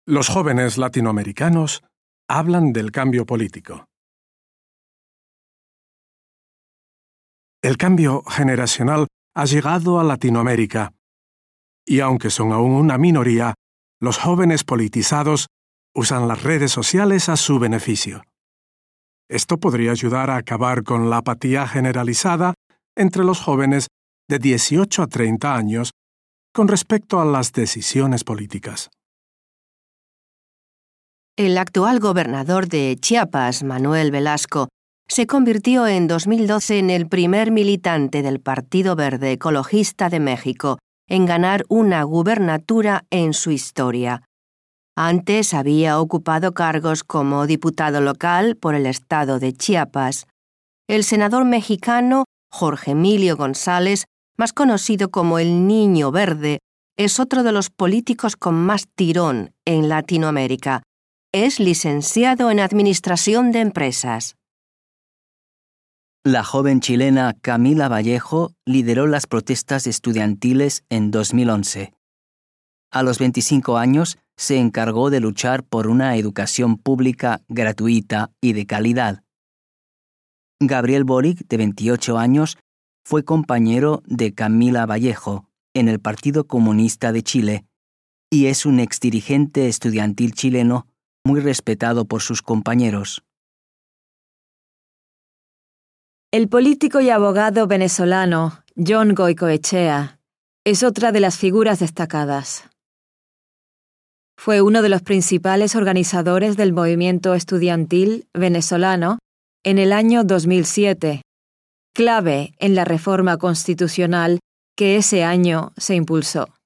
Los jóvenes latinoamericanos hablan del cambio político. El cambio generacional ha llegado a Latinoamérica, y aunque son aún una minoría, los jóvenes politizados usan las redes sociales a su beneficio. Esto podría ayudar a acabar con la apatía generalizada entre los jóvenes de 18 a 30 años con respecto a las decisiones políticas. El actual gobernador de Chiapas, Manuel Velasco, se convirtió en 2012 en el primer militante del Partido Verde Ecologista de México en ganar una gubernatura en su historia. Antes había ocupado cargos como diputado local por el estado de Chiapas. El senador mexicano Jorge Emilio González, más conocido como el Niño Verde, es otro de los políticos con más tirón en Latinoamérica. Es licenciado en Administración de Empresas. La joven chilena Camila Vallejo lideró las protestas estudiantiles en 2011. A los 25 años se encargó de luchar por una educación pública gratuita y de calidad. Gabriel Boric, de 28 años, fue compañero de Camila Vallejo en el Partido Comunista de Chile y es un exdirigente estudiantil chileno muy respetado por sus compañeros. El político y abogado venezolano John Goicoechea es otra de las figuras destacadas. Fue uno de los principales organizadores del movimiento estudiantil venezolano en el año 2007, clave en la reforma constitucional que ese año se impulsó.